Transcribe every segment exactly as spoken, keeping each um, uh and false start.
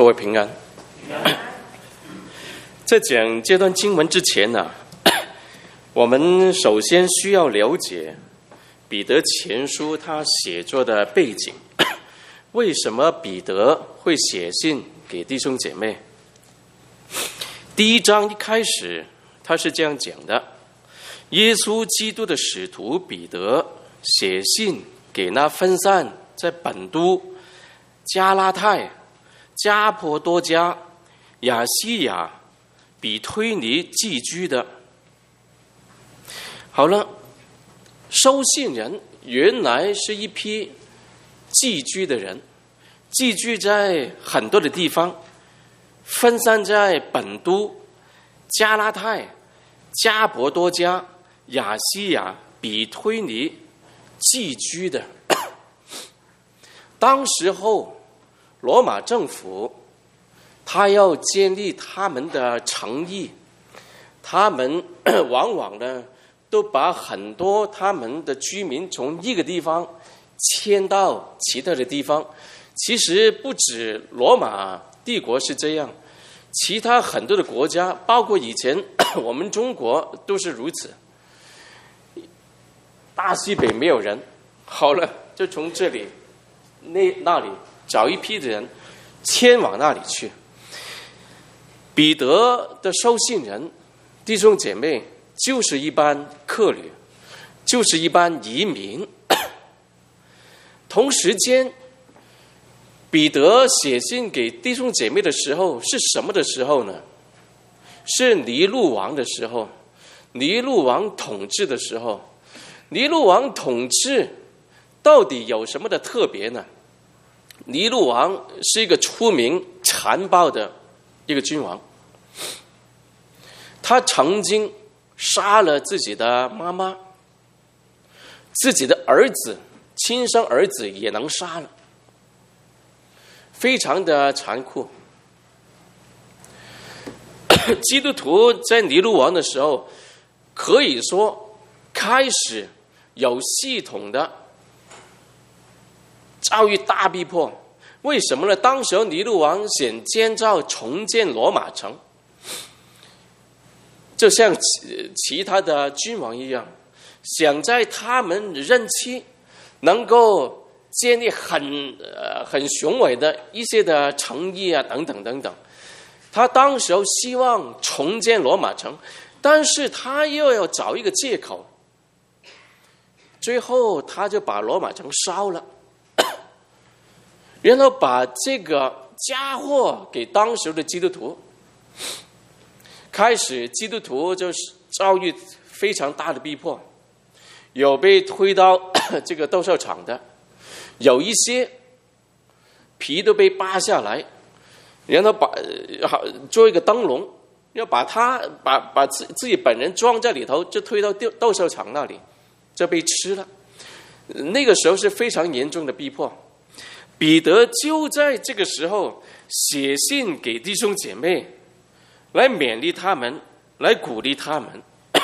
位平安。在讲这段经文之前呢、啊，我们首先需要了解彼得前书他写作的背景。为什么彼得会写信给弟兄姐妹？第一章一开始他是这样讲的：耶稣基督的使徒彼得写信给那分散在本都、加拉太、加婆多家、亚西亚、比推尼寄居的。好了，收信人原来是一批寄居的人，寄居在很多的地方，分散在本都、加拉太、加婆多家、亚西亚、比推尼寄居的。当时候罗马政府他要建立他们的城邑，他们往往呢都把很多他们的居民从一个地方迁到其他的地方。其实不止罗马帝国是这样，其他很多的国家，包括以前我们中国都是如此。大西北没有人，好了，就从这里那那里找一批的人迁往那里去。彼得的收信人弟兄姐妹就是一般客旅，就是一般移民。同时间彼得写信给弟兄姐妹的时候是什么的时候呢？是尼禄王的时候，尼禄王统治的时候。尼禄王统治到底有什么的特别呢？尼禄王是一个出名残暴的一个君王，他曾经杀了自己的妈妈，自己的儿子，亲生儿子也能杀了，非常的残酷。基督徒在尼禄王的时候，可以说开始有系统的遭遇大逼迫。为什么呢？当时尼禄王想建造重建罗马城，就像其他的君王一样，想在他们任期能够建立很呃很雄伟的一些的城邑啊，等等等等。他当时希望重建罗马城，但是他又要找一个借口，最后他就把罗马城烧了，然后把这个嫁祸给当时的基督徒。开始基督徒就是遭遇非常大的逼迫，有被推到这个斗兽场的，有一些皮都被扒下来，然后把做一个灯笼，要把他把把自自己本人装在里头，就推到斗兽场那里，就被吃了。那个时候是非常严重的逼迫。彼得就在这个时候写信给弟兄姐妹，来勉励他们，来鼓励他们。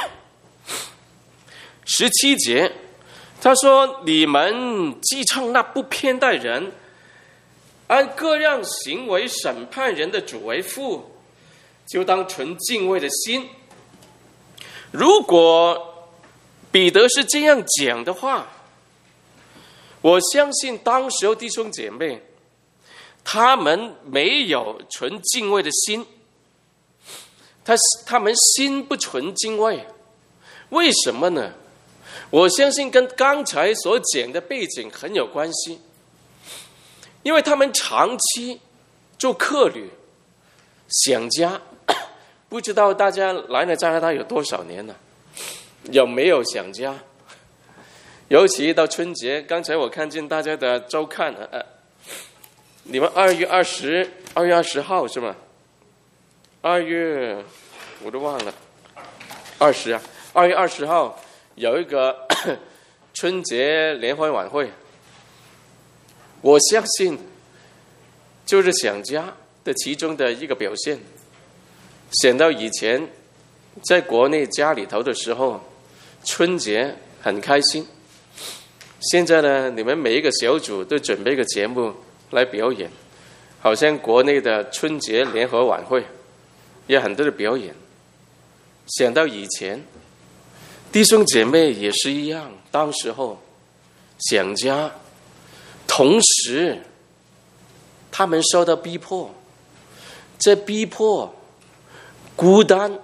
十七节他说：你们既称那不偏待人，按各样行为审判人的主为父，就当存敬畏的心。如果彼得是这样讲的话，我相信当时候弟兄姐妹他们没有存敬畏的心，他他们心不存敬畏。为什么呢？我相信跟刚才所讲的背景很有关系，因为他们长期做客旅想家。不知道大家来了加拿大有多少年了，有没有想家？尤其到春节，刚才我看见大家的周刊，呃，你们二月二十二月二十号是吗？二月我都忘了，二十啊，二月二十号有一个春节联欢晚会。我相信就是想家的其中的一个表现。想到以前在国内家里头的时候，春节很开心。现在呢，你们每一个小组都准备一个节目来表演， 好像国内的春节联合晚会也很多的表演。想到以前弟兄姐妹也是一样，当时候想家，同时他们受到逼迫，这逼迫孤单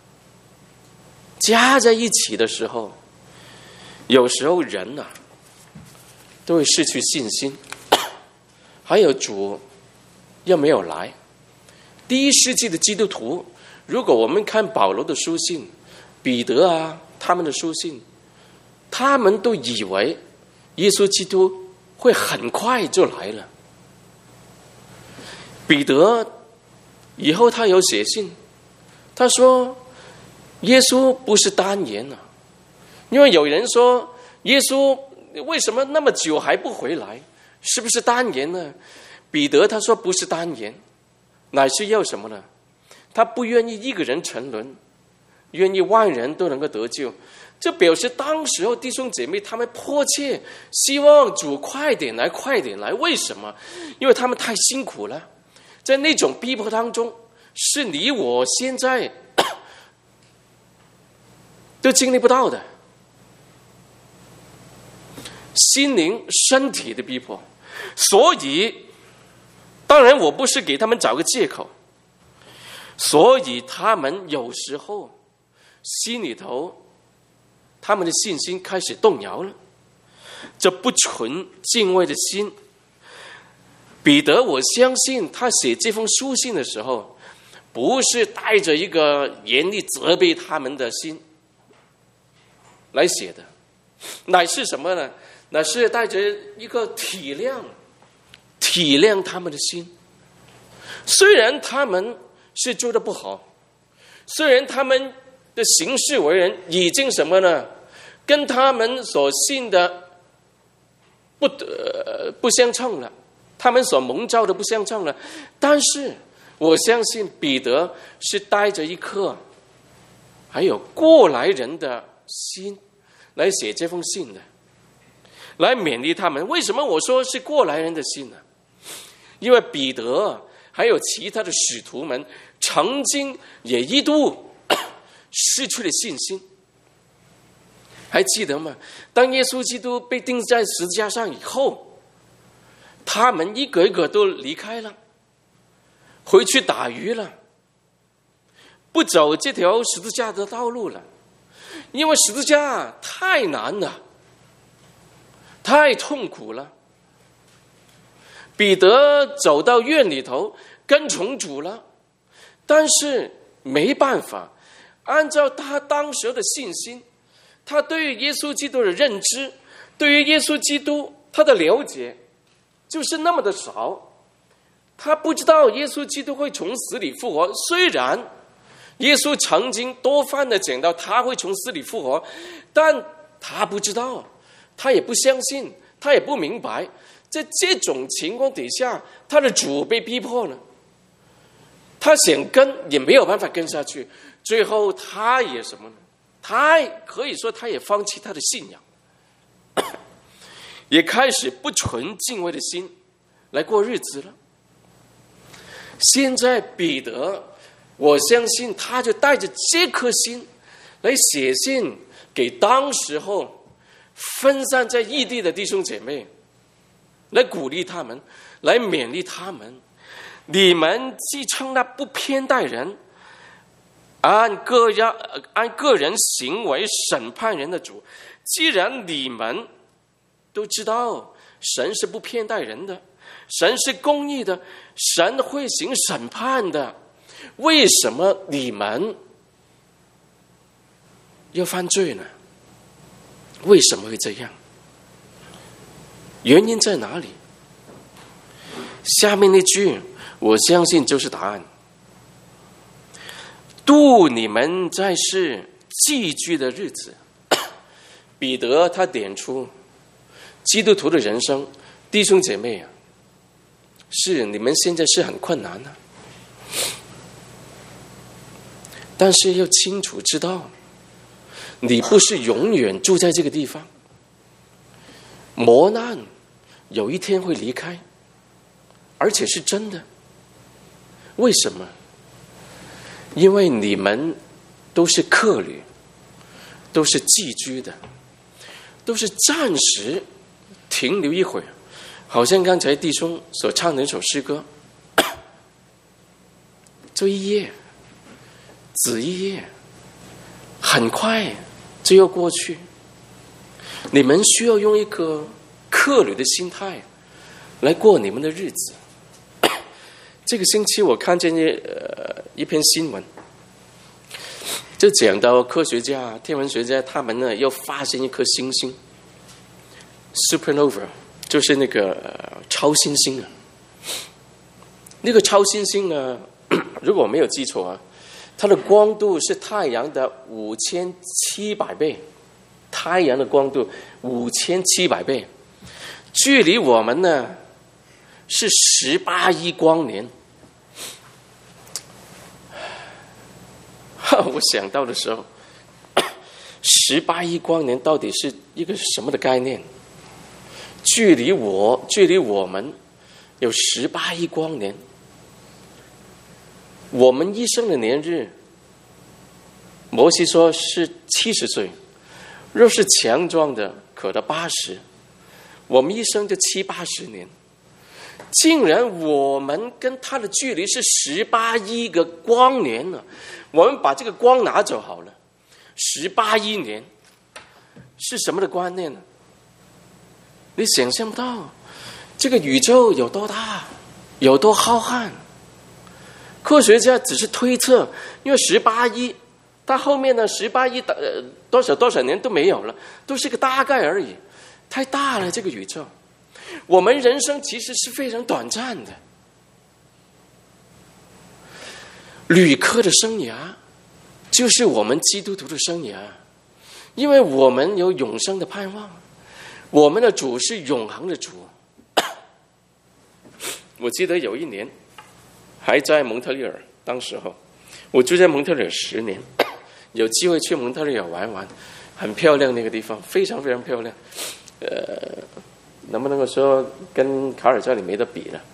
加在一起的时候，有时候人啊都会失去信心。还有主又没有来。第一世纪的基督徒，如果我们看保罗的书信，彼得啊他们的书信，他们都以为耶稣基督会很快就来了。彼得以后他有写信，他说耶稣不是单言啊，因为有人说耶稣为什么那么久还不回来，是不是单言呢？彼得他说不是单言，乃是要什么呢？他不愿意一个人沉沦，愿意万人都能够得救。这表示当时候弟兄姐妹他们迫切希望主快点来快点来。为什么？因为他们太辛苦了，在那种逼迫当中，是你我现在都经历不到的，心灵身体的逼迫。所以当然我不是给他们找个借口，所以他们有时候心里头他们的信心开始动摇了，这不纯敬畏的心。彼得我相信他写这封书信的时候，不是带着一个严厉责备他们的心来写的，乃是什么呢？乃是带着一个体谅体谅他们的心。虽然他们是做得不好，虽然他们的行事为人已经什么呢，跟他们所信的不、呃、不相称了，他们所蒙召的不相称了，但是我相信彼得是带着一颗还有过来人的心来写这封信的，来勉励他们。为什么我说是过来人的心呢？因为彼得还有其他的使徒们曾经也一度失去了信心。还记得吗？当耶稣基督被钉在十字架上以后，他们一个一个都离开了，回去打鱼了，不走这条十字架的道路了，因为十字架太难了，太痛苦了。彼得走到院里头跟从主了，但是没办法，按照他当时的信心，他对于耶稣基督的认知，对于耶稣基督他的了解就是那么的少。他不知道耶稣基督会从死里复活，虽然耶稣曾经多番的讲到他会从死里复活，但他不知道，他也不相信，他也不明白。在这种情况底下，他的主被逼迫了，他想跟也没有办法跟下去，最后他也什么呢？他可以说他也放弃他的信仰，也开始不纯敬畏的心来过日子了。现在彼得，我相信他就带着这颗心来写信给当时候分散在异地的弟兄姐妹，来鼓励他们，来勉励他们。你们既称那不偏待人，按个人按个人行为审判人的主，既然你们都知道神是不偏待人的，神是公义的，神会行审判的，为什么你们要犯罪呢？为什么会这样？原因在哪里？下面那句我相信就是答案。度你们在世寄居的日子，彼得他点出基督徒的人生，弟兄姐妹啊，是你们现在是很困难的，但是要清楚知道，你不是永远住在这个地方，磨难有一天会离开， 而且是真的。为什么？因为你们都是客旅，都是寄居的，都是暂时停留一会儿，好像刚才弟兄所唱的一首诗歌，这一夜只一夜，很快就要过去。你们需要用一颗客旅的心态来过你们的日子。这个星期我看见一呃一篇新闻，就讲到科学家、天文学家他们呢又发现一颗星星 ，supernova， 就是那个、呃、超新星啊。那个超新星呢，如果我没有记错啊，它的光度是太阳的五千七百倍，太阳的光度五千七百倍，距离我们呢是十八亿光年。我想到的时候，十八亿光年到底是一个什么的概念？距离我，距离我们有十八亿光年。我们一生的年日，摩西说是七十岁，若是强壮的，可到八十。我们一生就七八十年，竟然我们跟他的距离是十八亿个光年呢。我们把这个光拿走好了，十八亿年是什么的观念呢？你想象不到这个宇宙有多大，有多浩瀚。科学家只是推测，因为十八亿，它后面呢十八亿的、呃、多少多少年都没有了，都是个大概而已，太大了这个宇宙。我们人生其实是非常短暂的。旅客的生涯就是我们基督徒的生涯，因为我们有永生的盼望，我们的主是永恒的主。我记得有一年还在蒙特利尔，当时候我住在蒙特利尔十年，有机会去蒙特利尔玩玩，很漂亮那个地方，非常非常漂亮。呃，能不能够说跟卡尔加里没得比了？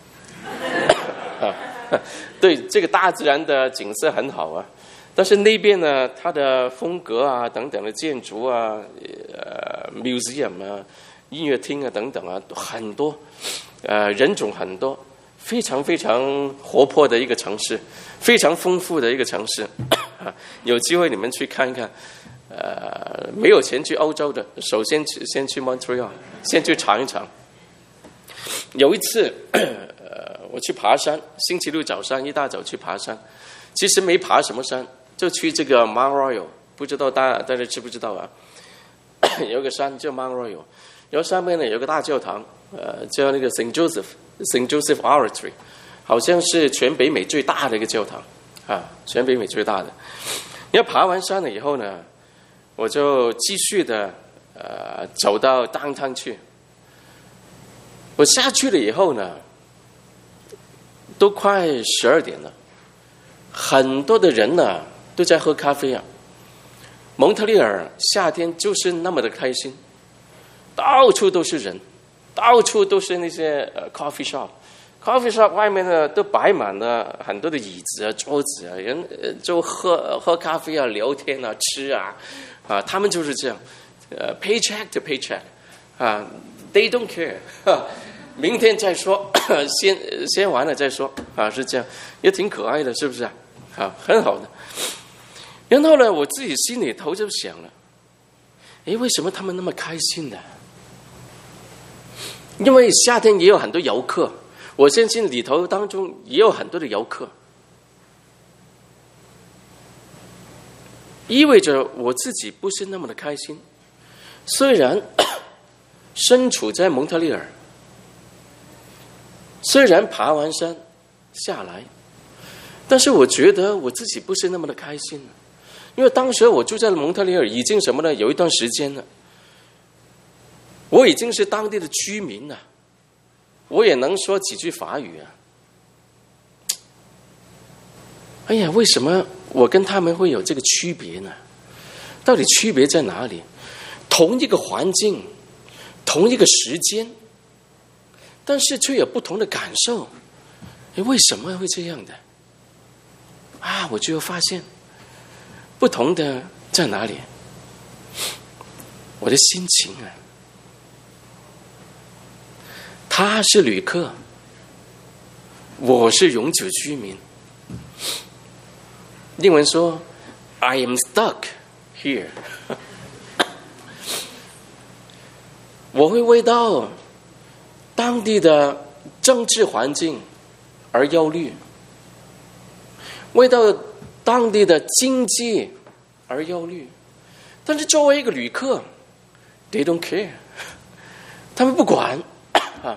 对，这个大自然的景色很好啊，但是那边呢，它的风格啊等等的建筑啊，呃 ，museum 啊，音乐厅啊等等啊，很多，呃，人种很多，非常非常活泼的一个城市，非常丰富的一个城市。有机会你们去看一看。呃，没有钱去欧洲的，首先去先去 Montreal， 先去尝一尝。有一次，呃，我去爬山，星期六早上一大早去爬山，其实没爬什么山，就去这个 Mount Royal， 不知道大家大家知不知道啊？有个山叫 Mount Royal， 然后上面呢有个大教堂，呃，叫那个 Saint Joseph Saint Joseph Oratory， 好像是全北美最大的一个教堂啊，全北美最大的。你要爬完山了以后呢，我就继续的呃走到downtown去。我下去了以后呢，都快十二点了，很多的人呢都在喝咖啡啊。蒙特利尔夏天就是那么的开心，到处都是人，到处都是那些呃 coffee shop。coffee shop 外面呢都摆满了很多的椅子啊、桌子啊，人就喝喝咖啡啊、聊天啊、吃啊，啊，他们就是这样，呃 ，paycheck to paycheck， 啊 ，they don't care， 明天再说，先先完了再说，啊，是这样，也挺可爱的，是不是啊？啊，很好的。然后呢，我自己心里头就想了，诶，为什么他们那么开心呢？因为夏天也有很多游客。我相信里头当中也有很多的游客，意味着我自己不是那么的开心。虽然身处在蒙特利尔，虽然爬完山下来，但是我觉得我自己不是那么的开心，因为当时我住在蒙特利尔已经什么呢？有一段时间了，我已经是当地的居民了。我也能说几句法语啊！哎呀，为什么我跟他们会有这个区别呢？到底区别在哪里？同一个环境，同一个时间，但是却有不同的感受， 诶，为什么会这样的？啊，我就发现不同的在哪里？我的心情啊，他是旅客，我是永久居民。英文说 I am stuck here 我会为到当地的政治环境而忧虑，为到当地的经济而忧虑，但是作为一个旅客 they don't care 他们不管啊。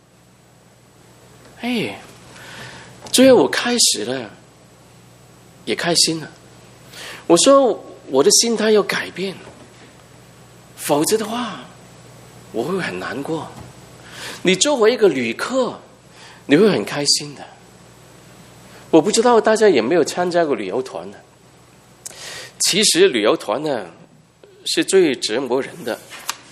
哎，最后我开始了也开心了，我说我的心态要改变，否则的话我会很难过。你作为一个旅客你会很开心的。我不知道大家有没有参加过旅游团呢？其实旅游团呢是最折磨人的。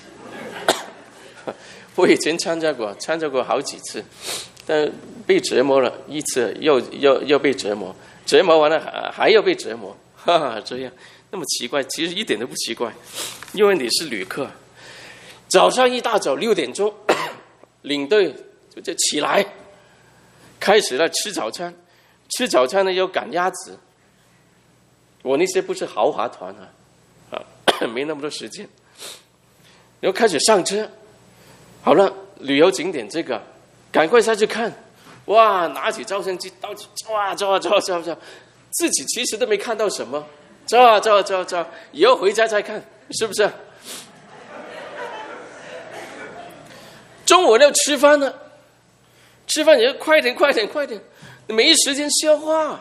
我以前参加过参加过好几次，但被折磨了一次，又又又被折磨，折磨完了还要被折磨，哈哈，这样那么奇怪？其实一点都不奇怪，因为你是旅客。早上一大早六点钟，领队就起来，开始了吃早餐。吃早餐呢要赶鸭子，我那些不是豪华团啊，啊，没那么多时间。然后开始上车，好了，旅游景点这个，赶快下去看。哇，拿起照相机，到处照啊照啊照啊照啊照，自己其实都没看到什么，照啊照啊照啊照，以后回家再看，是不是？中午要吃饭呢，吃饭也要快点快点快点。没时间消化，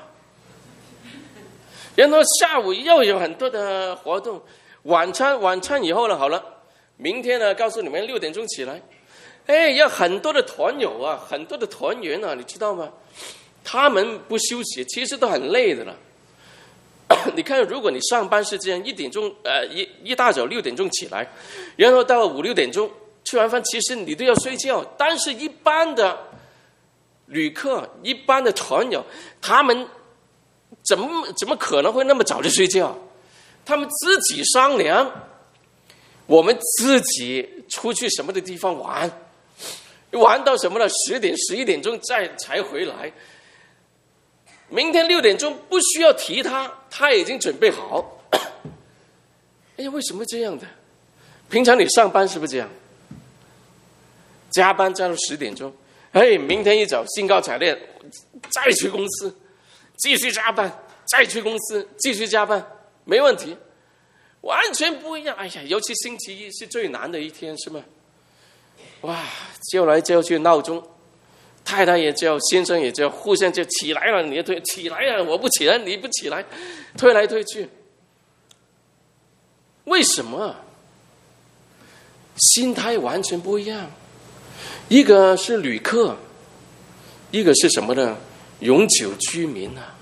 然后下午又有很多的活动，晚餐晚餐以后了，好了，明天呢，告诉你们六点钟起来，哎，要很多的团友啊，很多的团员啊，你知道吗？他们不休息，其实都很累的了。你看，如果你上班是这样，一点钟呃一一大早六点钟起来，然后到五六点钟吃完饭，其实你都要睡觉，但是一般的旅客一般的团友，他们怎么怎么可能会那么早就睡觉？他们自己商量，我们自己出去什么的地方玩，玩到什么了？十点十一点钟再才回来。明天六点钟不需要提他，他已经准备好。哎呀，为什么这样的？平常你上班是不是这样？加班加到十点钟。哎，明天一早兴高采烈，再去公司继续加班，再去公司继续加班，没问题，完全不一样。哎呀，尤其星期一是最难的一天，是吗？哇，叫来叫去闹钟，太太也叫，先生也叫，互相就起来了，你推起来了，我不起来，你不起来，推来推去。为什么？心态完全不一样。一个是旅客，一个是什么呢？永久居民啊。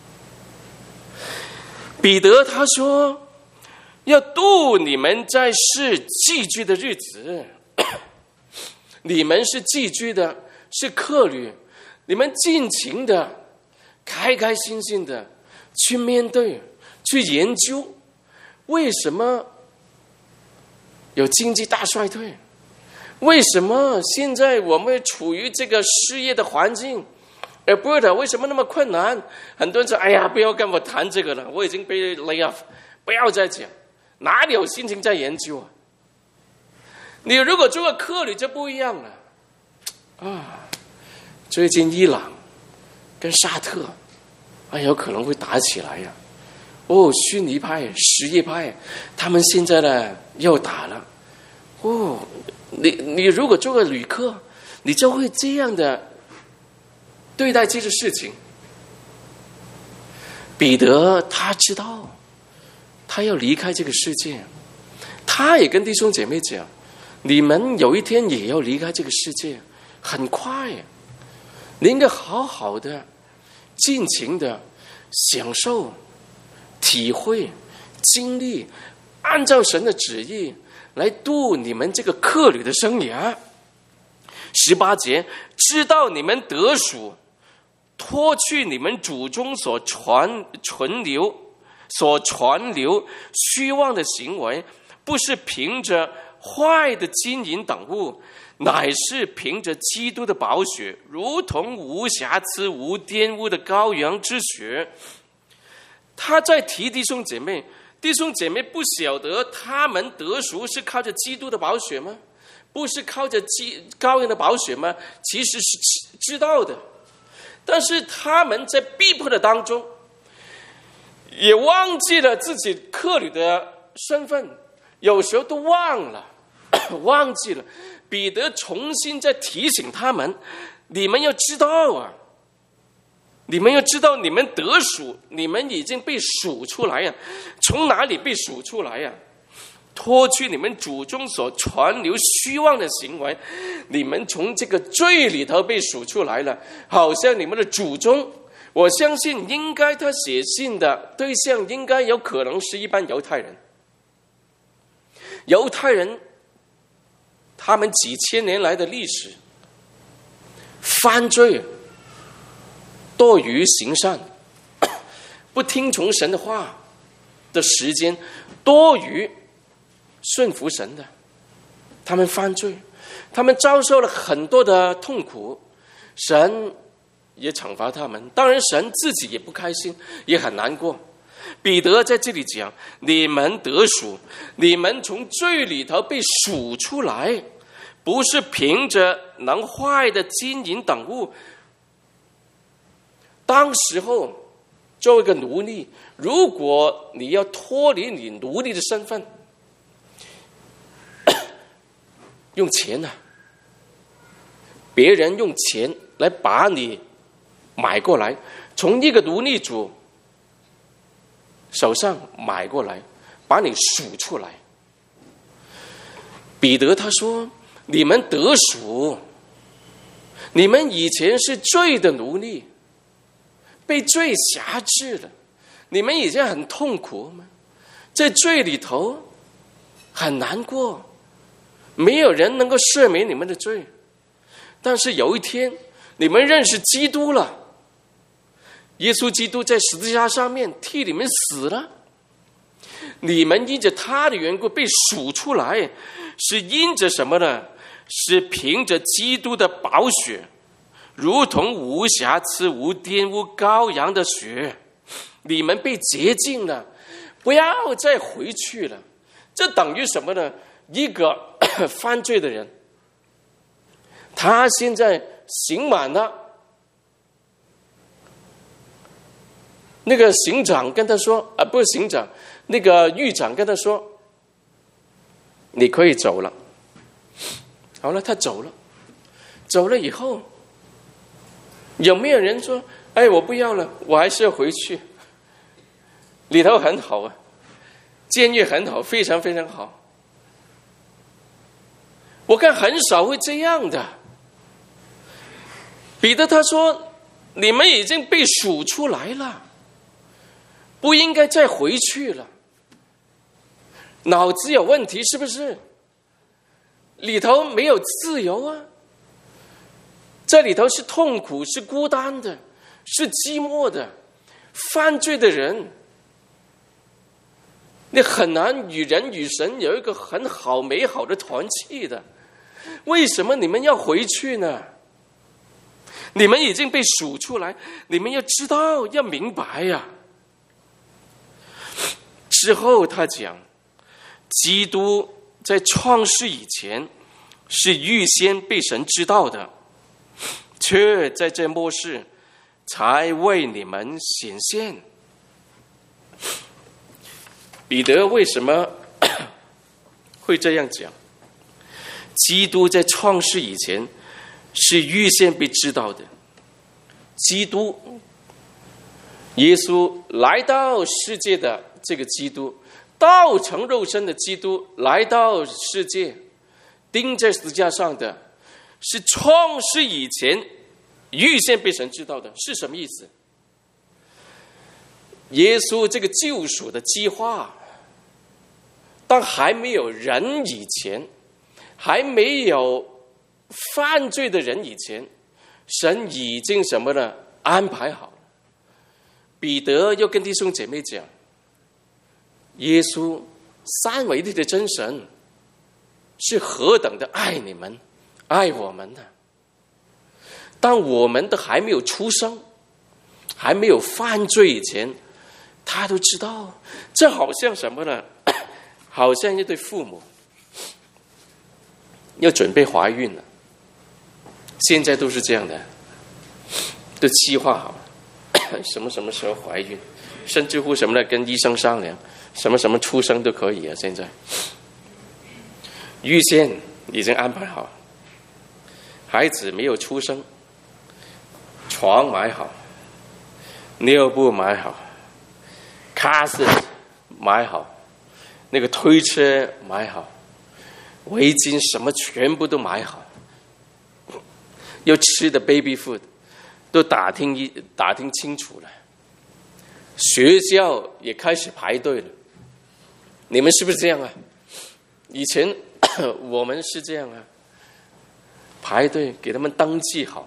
彼得他说，要度你们在世寄居的日子。你们是寄居的，是客旅，你们尽情的、开开心心的去面对、去研究，为什么有经济大衰退？为什么现在我们处于这个失业的环境？而不是为什么那么困难？很多人说：“哎呀，不要跟我谈这个了，我已经被 lay off， 不要再讲，哪里有心情在研究啊？”你如果做个客旅就不一样了啊！最近伊朗跟沙特，哎，有可能会打起来呀、啊！哦，逊尼派、什叶派，他们现在呢又打了。哦，你你如果做个旅客，你就会这样的对待这个事情。彼得他知道，他要离开这个世界，他也跟弟兄姐妹讲，你们有一天也要离开这个世界，很快，你应该好好的、尽情的享受、体会、经历，按照神的旨意来度你们这个客旅的生涯。十八节，知道你们得赎， 脱去你们祖宗所传存留、所传留虚妄的行为，不是凭着坏的金银等物，乃是凭着基督的宝血，如同无瑕疵、无玷污的羔羊之血。他在提弟兄姐妹，弟兄姐妹不晓得他们得赎是靠着基督的宝血吗？不是靠着羔羊的宝血吗？其实是知道的，但是他们在逼迫的当中，也忘记了自己客旅的身份，有时候都忘了，忘记了。彼得重新再提醒他们：你们要知道啊，你们要知道，你们得赎，你们已经被赎出来呀。从哪里被赎出来呀？脱去你们祖宗所传流虚妄的行为，你们从这个罪里头被赎出来了。好像你们的祖宗，我相信应该他写信的对象应该有可能是一般犹太人。犹太人他们几千年来的历史，犯罪多于行善，不听从神的话的时间多于顺服神的。他们犯罪，他们遭受了很多的痛苦，神也惩罚他们，当然神自己也不开心，也很难过。彼得在这里讲，你们得赎，你们从罪里头被赎出来，不是凭着能坏的金银等物。当时候作为一个奴隶，如果你要脱离你奴隶的身份，用钱啊，别人用钱来把你买过来，从一个奴隶主手上买过来，把你赎出来。彼得他说，你们得赎，你们以前是罪的奴隶，被罪辖制了，你们已经很痛苦吗？在罪里头很难过，没有人能够赦免你们的罪。但是有一天你们认识基督了，耶稣基督在十字架上面替你们死了，你们因着他的缘故被赎出来，是因着什么呢？是凭着基督的宝血，如同无瑕疵、无玷污羔羊的血，你们被洁净了，不要再回去了。这等于什么呢？一个犯罪的人，他现在刑满了，那个刑长跟他说，啊，不是刑长，那个狱长跟他说，你可以走了。好了，他走了，走了以后，有没有人说，哎，我不要了，我还是要回去？里头很好啊，监狱很好，非常非常好。我看很少会这样的。彼得他说，你们已经被赎出来了，不应该再回去了。脑子有问题是不是？里头没有自由啊，这里头是痛苦，是孤单的，是寂寞的。犯罪的人，你很难与人与神有一个很好美好的团契的。为什么你们要回去呢？你们已经被赎出来，你们要知道，要明白呀、啊。之后他讲，基督在创世以前是预先被神知道的，却在这末世才为你们显现。彼得为什么会这样讲？基督在创世以前是预先被知道的。基督，耶稣来到世界的这个基督，道成肉身的基督来到世界，钉在十字架上的，是创世以前预先被神知道的。是什么意思？耶稣这个救赎的计划，当还没有人以前，还没有犯罪的人以前，神已经什么呢？ 安排好了。彼得又跟弟兄姐妹讲，耶稣三位一体的真神是何等的爱你们，爱我们的。当我们都还没有出生，还没有犯罪以前，他都知道。这好像什么呢？好像一对父母要准备怀孕了，现在都是这样的，都计划好什么什么时候怀孕，甚至乎什么呢，跟医生商量什么什么出生都可以啊。现在预先已经安排好，孩子没有出生，床买好，尿布买好，卡斯买好，那个推车买好，围巾什么全部都买好，要吃的 baby food 都打听一打听清楚了，学校也开始排队了。你们是不是这样啊？以前我们是这样啊，排队给他们登记好，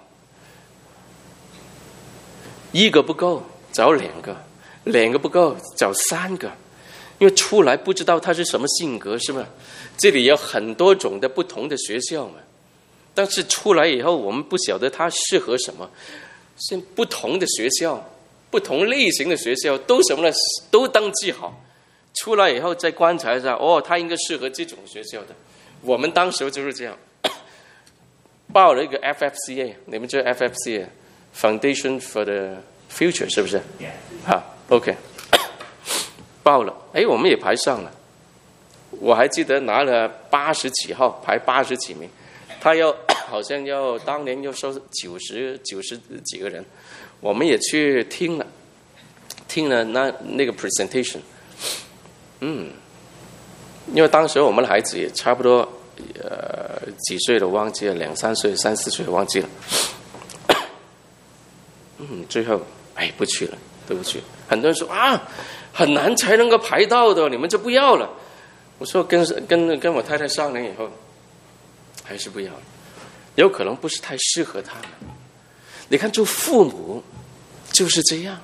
一个不够找两个，两个不够找三个，因为出来不知道他是什么性格，是吗？这里有很多种的不同的学校嘛，但是出来以后我们不晓得他适合什么，是不同的学校，不同类型的学校都什么呢？都登记好，出来以后再观察一下，哦，他应该适合这种学校的。我们当时就是这样，报了一个 F F C A， 你们知道 F F C A Foundation for the Future 是不是？好 ，OK， 报了，哎，我们也排上了。我还记得拿了八十几号，排八十几名，他要好像要当年要收九十九十几个人，我们也去听了，听了那那个 presentation， 嗯，因为当时我们的孩子也差不多呃几岁了忘记了，两三岁、三四岁忘记了，嗯，最后哎不去了，都不去了。很多人说啊，很难才能够排到的，你们就不要了。我说跟跟跟我太太商量以后，还是不要了，有可能不是太适合他们。你看，做父母就是这样。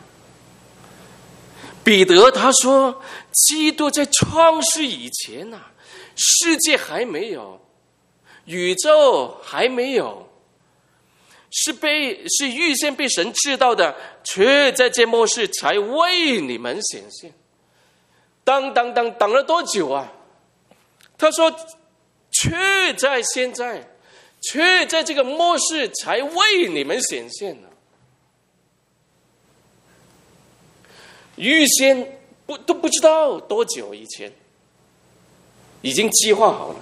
彼得他说，基督在创世以前呐、啊，世界还没有，宇宙还没有，是被是预先被神知道的，却在这末世才为你们显现。等等等等了多久啊？他说，却在现在，却在这个末世才为你们显现呢。预先不都不知道多久以前，已经计划好了。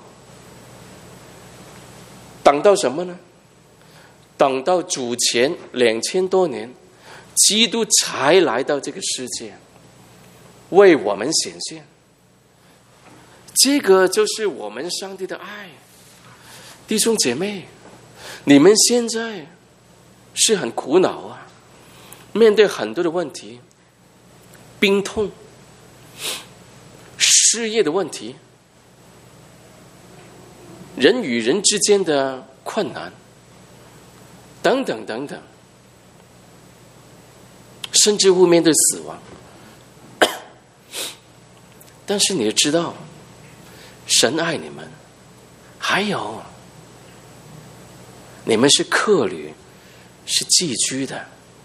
等到什么呢？等到主前两千多年，基督才来到这个世界，为我们显现。这个就是我们上帝的爱。弟兄姐妹，你们现在是很苦恼啊，面对很多的问题，病痛、事业的问题，人与人之间的困难，等等等等，甚至乎面对死亡。但是你要知道，神爱你们，还有你们是客旅，是寄居的。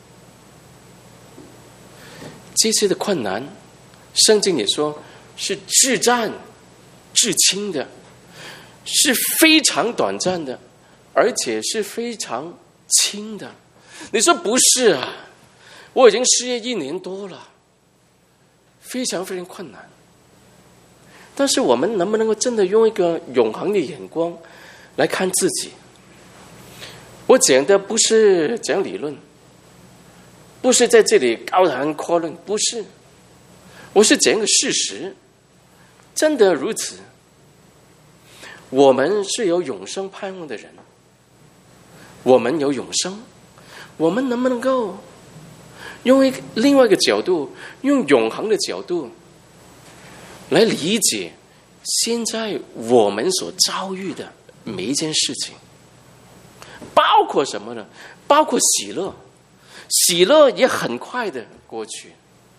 这些的困难，圣经也说是至暂至轻的，是非常短暂的，而且是非常轻的。你说不是啊？我已经失业一年多了，非常非常困难。但是我们能不能够真的用一个永恒的眼光来看自己？我讲的不是讲理论，不是在这里高谈阔论，不是，我是讲一个事实，真的如此。我们是有永生盼望的人，我们有永生，我们能不能够用一个另外一个角度，用永恒的角度来理解现在我们所遭遇的每一件事情，包括什么呢？包括喜乐。 喜乐也很快的过去。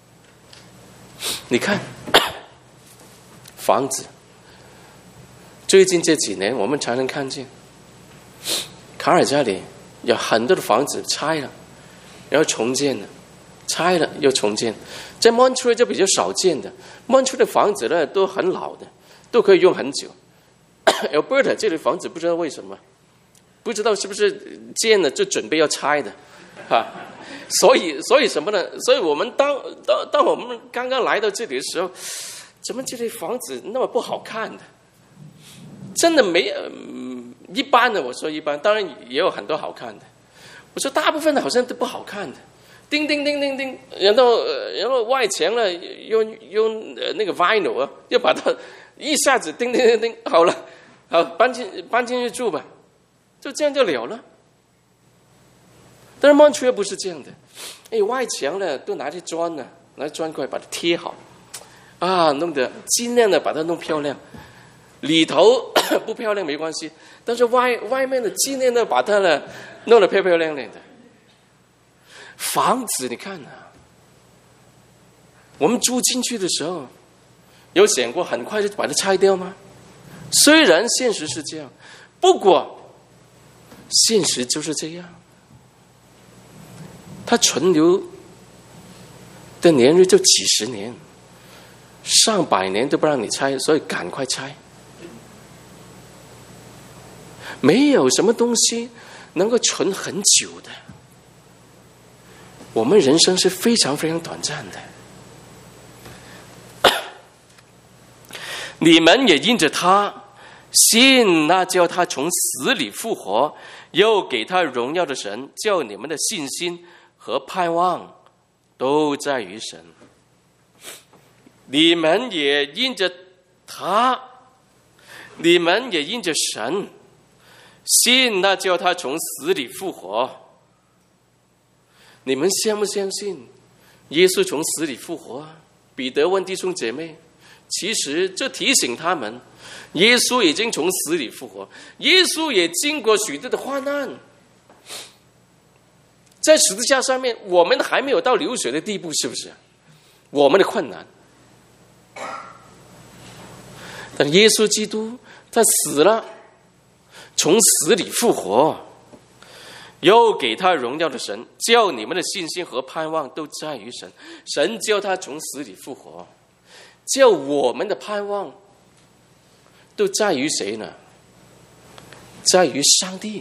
你看房子，最近这几年我们才能看见卡尔加里有很多的房子拆了然后重建了，拆了又重建。在 Montreal 就比较少见的， Montreal 的房子呢都很老的，都可以用很久。Alberta 这里房子不知道为什么，不知道是不是建了就准备要拆的啊？所以所以什么呢？所以我们当当当我们刚刚来到这里的时候，怎么这里房子那么不好看的？真的没、嗯、一般的，我说一般，当然也有很多好看的。我说大部分的好像都不好看的。叮叮叮叮叮，然后然后外墙呢用用呃那个 vinyl 啊，又把它一下子叮叮叮叮好了，好搬进搬进去住吧，就这样就了了。但是 Montreal 不是这样的，哎，外墙呢都拿去砖呢，拿砖块把它贴好，啊，弄得尽量的把它弄漂亮。里头不漂亮没关系，但是外外面的尽量的把它呢弄得漂漂亮亮的。房子你看啊，我们住进去的时候有想过很快就把它拆掉吗？虽然现实是这样，不过现实就是这样，它存留的年日就几十年上百年都不让你拆，所以赶快拆。没有什么东西能够存很久的，我们人生是非常非常短暂的。你们也因着他信那叫他从死里复活又给他荣耀的神，叫你们的信心和盼望都在于神。你们也因着他你们也因着神信那叫他从死里复活。你们相不相信耶稣从死里复活啊？彼得问弟兄姐妹，其实这提醒他们，耶稣已经从死里复活，耶稣也经过许多的患难，在十字架上面，我们还没有到流血的地步，是不是？我们的困难，但耶稣基督他死了，从死里复活，又给他荣耀的神，叫你们的信心和盼望都在于神。神叫他从死里复活，叫我们的盼望都在于谁呢？在于上帝。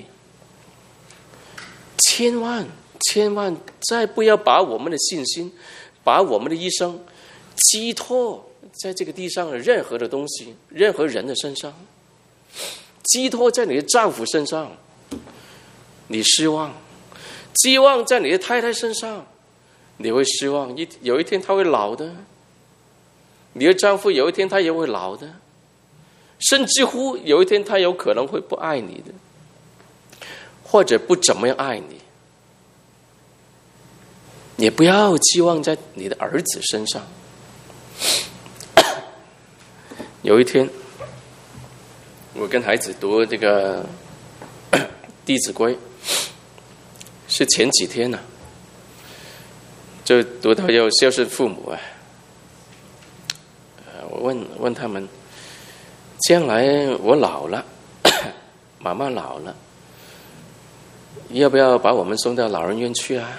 千万千万再不要把我们的信心，把我们的一生寄托在这个地上的任何的东西，任何人的身上，寄托在你的丈夫身上，你失望；寄望在你的太太身上，你会失望。一有一天他会老的，你的丈夫有一天他也会老的，甚至乎有一天他有可能会不爱你的，或者不怎么样爱你。也不要寄望在你的儿子身上。有一天我跟孩子读这个弟子规，是前几天呢、啊，就读到要孝顺父母啊。我问问他们，将来我老了，妈妈老了，要不要把我们送到老人院去啊？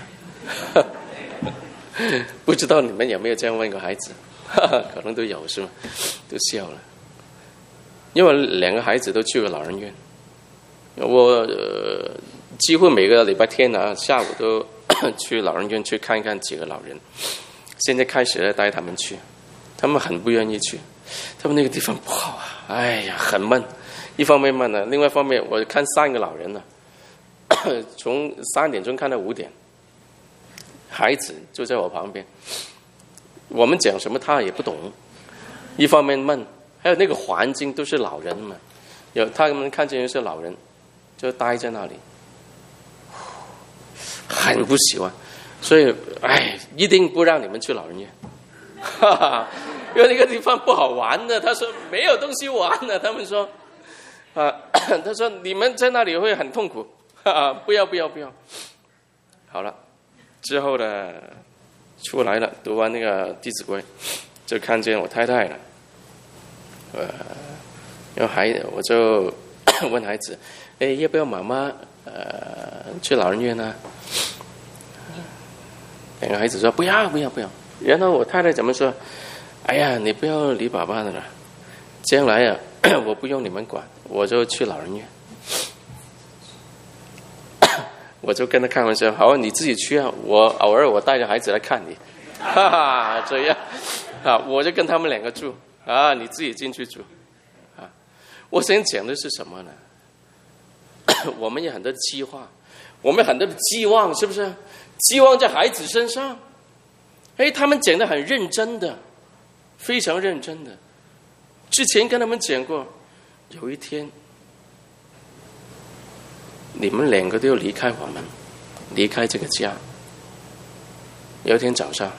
不知道你们有没有这样问过孩子？可能都有是吗？都笑了，因为两个孩子都去过老人院。我、呃、几乎每个礼拜天啊下午都去老人院去看一看几个老人。现在开始带他们去，他们很不愿意去，他们那个地方不好啊，哎呀很闷。一方面闷了，另外一方面我看三个老人呢、啊，从三点钟看到五点。孩子就在我旁边，我们讲什么他也不懂，一方面闷，还有那个环境都是老人嘛，有他们看见是老人就待在那里，很不喜欢，所以哎，一定不让你们去老人院，哈哈，因为那个地方不好玩的。他说没有东西玩的，他们说啊，他说你们在那里会很痛苦，哈哈，不要不要不要。好了， 之后呢，出来了，读完那个《弟子规》，就看见我太太了。呃，然后孩我就问孩子：“哎，要不要妈妈呃去老人院呢？”两个孩子说：“不要，不要，不要。”然后我太太怎么说？哎呀，你不要理爸爸的了，将来啊，我不用你们管，我就去老人院。我就跟他开玩笑，好，你自己去啊，我偶尔我带着孩子来看你，哈哈，这样啊，我就跟他们两个住啊，你自己进去住啊。我想讲的是什么呢？我们有很多的计划，我们有很多的寄望，是不是？寄望在孩子身上。哎，他们讲的很认真的，非常认真的。之前跟他们讲过，有一天你们两个都要离开我们，离开这个家。有一天早上，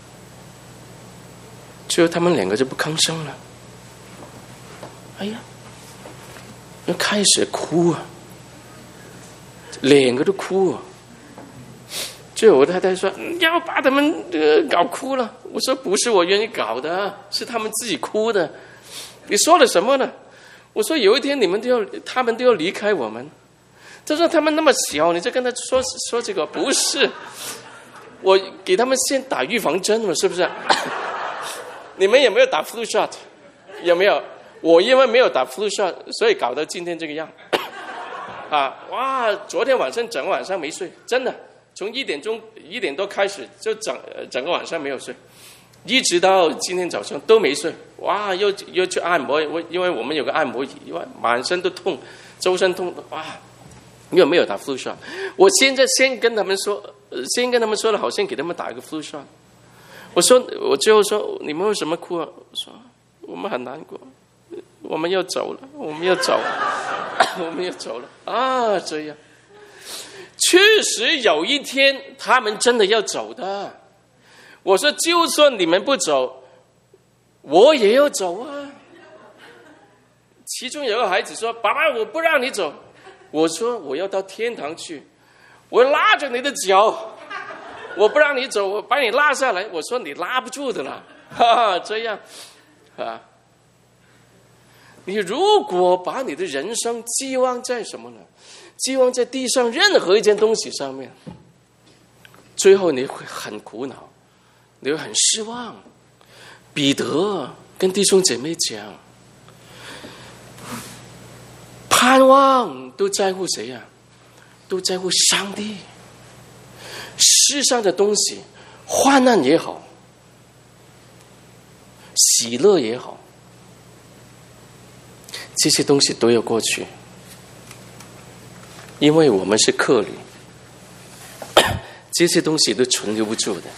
最后他们两个就不吭声了。哎呀，又开始哭啊，两个都哭啊。最后我太太说要把他们、呃、搞哭了。我说不是我愿意搞的，是他们自己哭的。你说了什么呢？我说有一天你们都要，他们都要离开我们。他说他们那么小，你就跟他说说这个，不是，我给他们先打预防针了，是不是？你们有没有打 flu shot？ 有没有？我因为没有打 flu shot， 所以搞到今天这个样。啊，哇！昨天晚上整个晚上没睡，真的，从一点钟一点多开始，就整整个晚上没有睡，一直到今天早上都没睡。哇！又又去按摩，我因为我们有个按摩椅，哇，满身都痛，周身痛，哇！因为没有打 flu shot， 我现在先跟他们说，先跟他们说了，好像给他们打一个 flu shot。我说，我最后说，你们为什么哭啊？我说，我们很难过，我们要走了，我们要走了，我们要走了啊！这样，确实有一天他们真的要走的。我说，就算你们不走，我也要走啊。其中有个孩子说：“爸爸，我不让你走。”我说我要到天堂去，我拉着你的脚，我不让你走，我把你拉下来。我说你拉不住的了，哈哈，这样啊。你如果把你的人生寄望在什么呢？寄望在地上任何一件东西上面，最后你会很苦恼，你会很失望。彼得跟弟兄姐妹讲，盼望都在乎谁呀、啊？都在乎上帝。世上的东西，患难也好，喜乐也好，这些东西都要过去，因为我们是客旅，这些东西都存留不住的。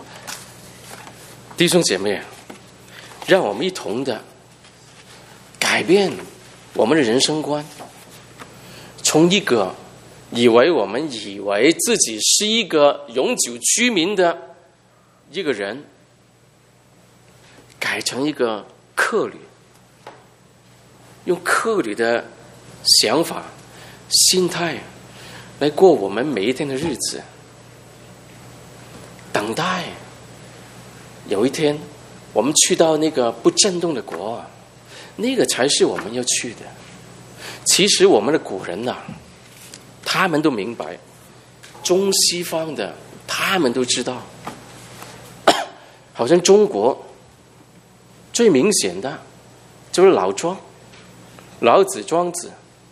弟兄姐妹，让我们一同的改变我们的人生观，从一个以为我们以为自己是一个永久居民的一个人，改成一个客旅，用客旅的想法、心态来过我们每一天的日子，等待有一天我们去到那个不震动的国，那个才是我们要去的。其实我们的古人啊，他们都明白，中西方的他们都知道。好像中国最明显的就是老庄，老子、庄子，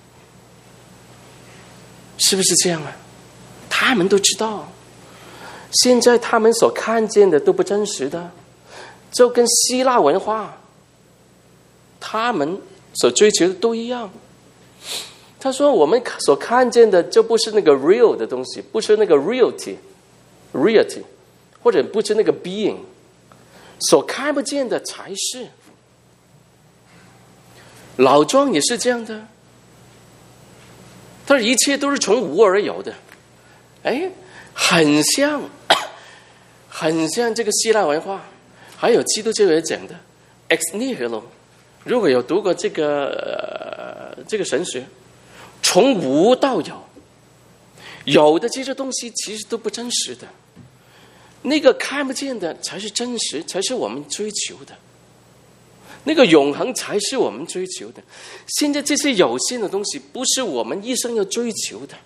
是不是这样啊？他们都知道，现在他们所看见的都不真实的，就跟希腊文化他们所追求的都一样。他说我们所看见的就不是那个 real 的东西，不是那个 reality reality 或者不是那个 being， 所看不见的才是。老庄也是这样的，他说一切都是从无而有的。哎，很像很像这个希腊文化，还有基督教也讲的 ex nihilo。 如果有读过这个、呃、这个神学，从无到有，有的这些东西其实都不真实的。 那个看不见的才是真实，才是我们追求的。那个永恒才是我们追求的。现在这些有限的东西，不是我们一生要追求的。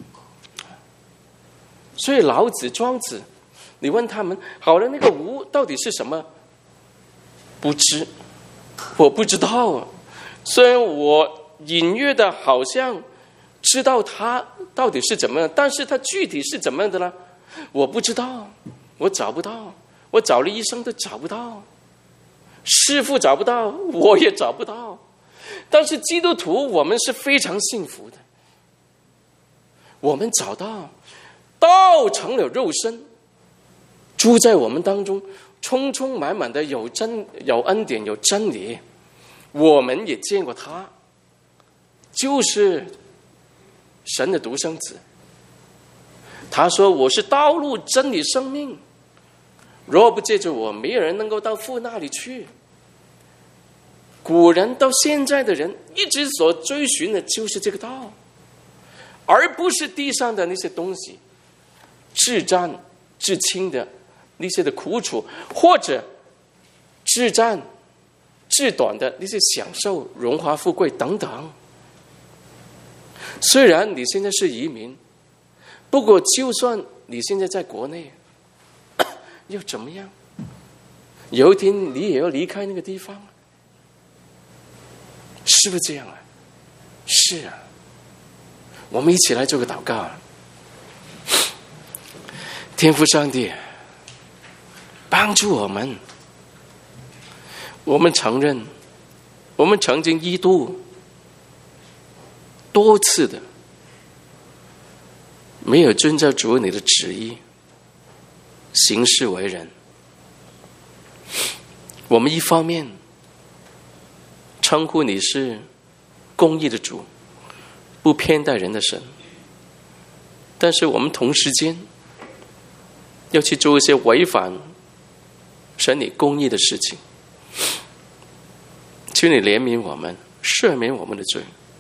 所以老子、庄子，你问他们，好了，那个无到底是什么？不知，我不知道啊。虽然我隐约的好像知道它到底是怎么样，但是它具体是怎么样的呢？我不知道，我找不到，我找了一生都找不到。师父找不到，我也找不到。但是基督徒，我们是非常幸福的，我们找到，道成了肉身，住在我们当中，充充满满的有真有恩典有真理。我们也见过他，就是神的独生子。他说：“我是道路、真理、生命。若不借着我，没有人能够到父那里去。”古人到现在的人一直所追寻的就是这个道，而不是地上的那些东西，至暂至轻的那些的苦楚，或者至暂至短的那些享受、荣华富贵等等。虽然你现在是移民，不过就算你现在在国内，又怎么样？有一天你也要离开那个地方，是不是这样啊？是啊。我们一起来做个祷告。天父上帝，帮助我们。我们承认，我们曾经一度多次的没有遵照主你的旨意行事为人。我们一方面称呼你是公义的主，不偏待人的神，但是我们同时间要去做一些违反神你公义的事情。求你怜悯我们，赦免我们的罪。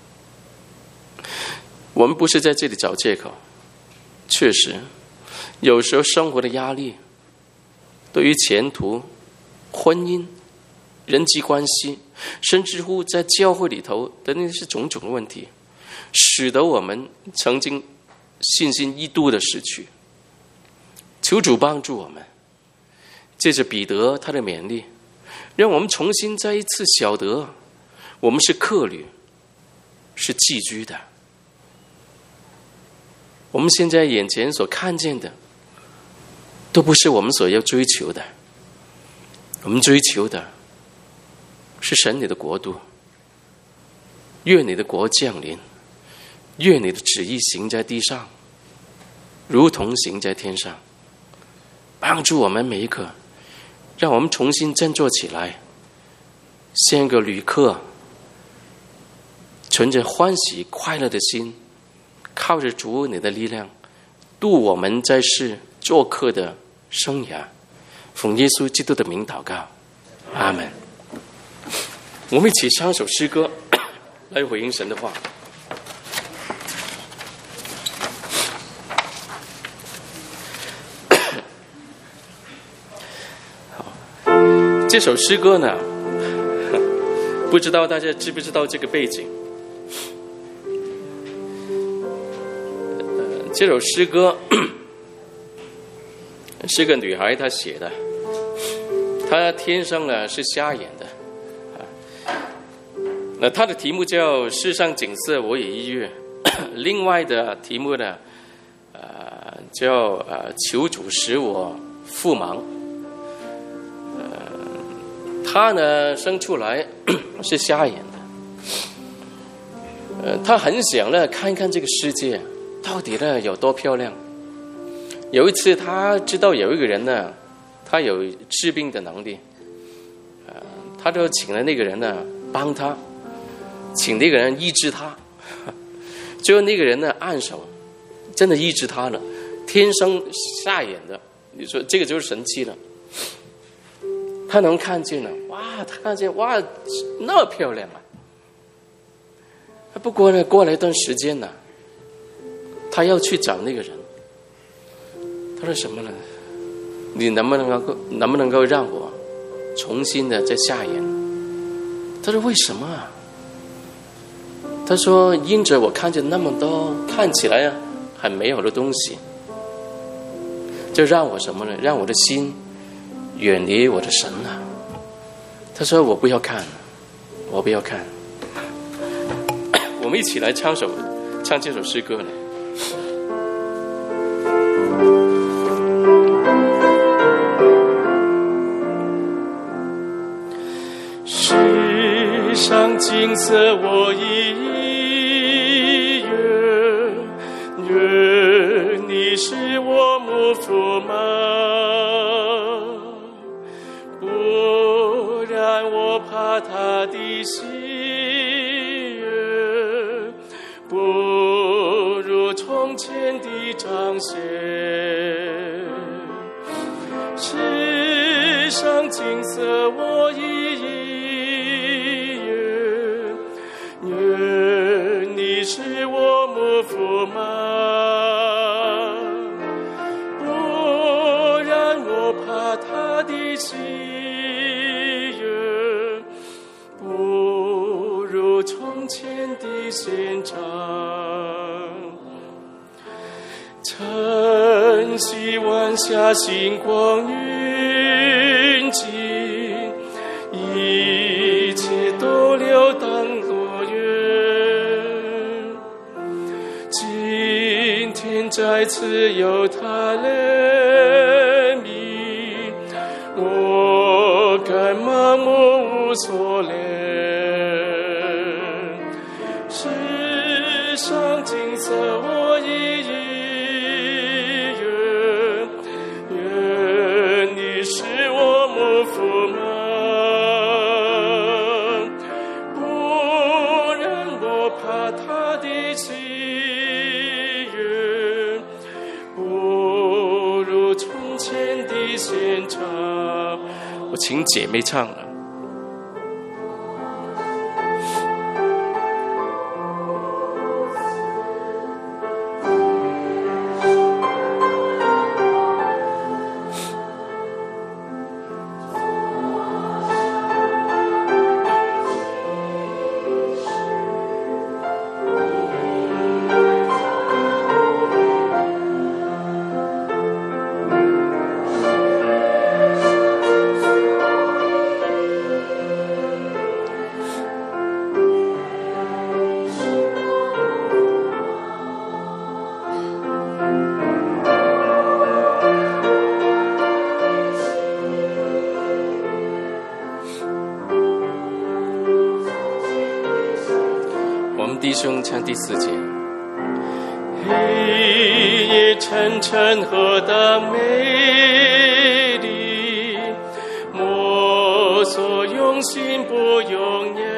我们不是在这里找借口，确实有时候生活的压力，对于前途、婚姻、人际关系，甚至乎在教会里头的那些种种的问题，使得我们曾经信心一度的失去。求主帮助我们，借着彼得他的勉励，让我们重新再一次晓得，我们是客旅，是寄居的。我们现在眼前所看见的，都不是我们所要追求的。我们追求的是神你的国度，愿你的国降临，愿你的旨意行在地上，如同行在天上。帮助我们每一个，让我们重新振作起来，像个旅客，存着欢喜快乐的心，靠着主你的力量，度我们在世做客的生涯。奉耶稣基督的名祷告，阿们。我们一起唱首诗歌来回应神的话。这首诗歌呢，不知道大家知不知道这个背景？呃、这首诗歌是个女孩她写的，她天生呢是瞎眼的，那她的题目叫《世上景色我也一跃》，另外的题目呢，呃，叫呃求主使我复盲。他呢生出来是瞎眼的，呃，他很想呢看一看这个世界到底呢有多漂亮。有一次他知道有一个人呢，他有治病的能力，呃，他就请了那个人呢帮他，请那个人医治他。最后那个人呢按手，真的医治他了，天生瞎眼的，你说这个就是神奇了。他能看见了，哇！他看见哇，那么漂亮啊！不过呢，过了一段时间呢，他要去找那个人。他说什么呢？ 你能不能够能不能够让我重新的再下眼？他说为什么啊？他说因着我看见那么多看起来啊很美好的东西，就让我什么呢？让我的心远离我的神啊。他说我不要看，我不要看。我们一起来唱首唱这首诗歌呢。世上景色我已远，愿你是我母父吗？不然我怕他的喜悦不如从前的彰显。世上景色我已远，愿你是我母父吗？不然我怕他的喜悦不如从前的现场。晨曦晚霞星光云际，一切都流荡多远。今天再次有他怜悯，我该盲目无所恋。世上景色我已我请姐妹唱了。弟兄唱第四节。黑夜沉沉何等美丽，摸索用心不用眼。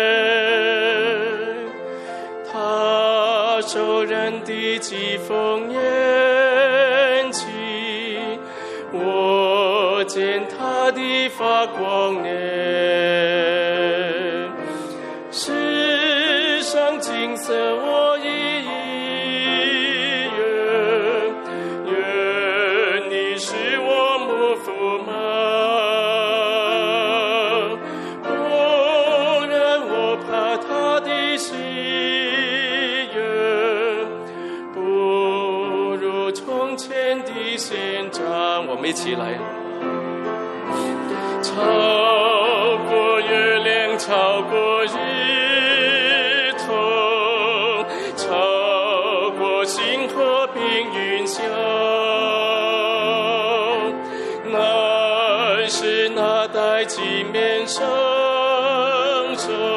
他受人的疾风烟气，我见他的发光脸。景色我已远，愿你是我母父吗？不然我怕他的喜悦不如从前的现场。我们一起来，超过月亮，超过日星河并云霄，乃是那代纪面生生